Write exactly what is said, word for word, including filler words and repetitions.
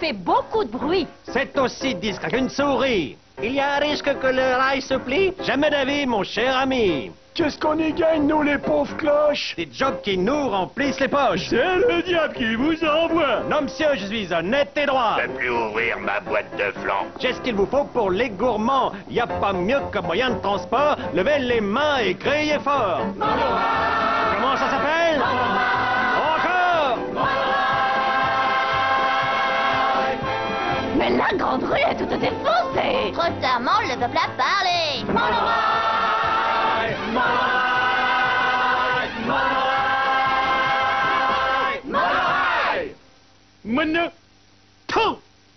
fait beaucoup de bruit. C'est aussi discret qu'une souris. Il y a un risque que le rail se plie? Jamais d'avis, mon cher ami. Qu'est-ce qu'on y gagne, nous, les pauvres cloches? Des jobs qui nous remplissent les poches. C'est le diable qui vous envoie. Non, monsieur, je suis honnête et droit. Je peux plus ouvrir ma boîte de flanc. J'ai ce qu'il vous faut pour les gourmands. Y a pas mieux comme moyen de transport. Levez les mains et criez fort. Comment ça s'appelle? Encore? Mais la grande rue est toute défoncée. Trop tard, mange, le peuple a parlé. Maintenant,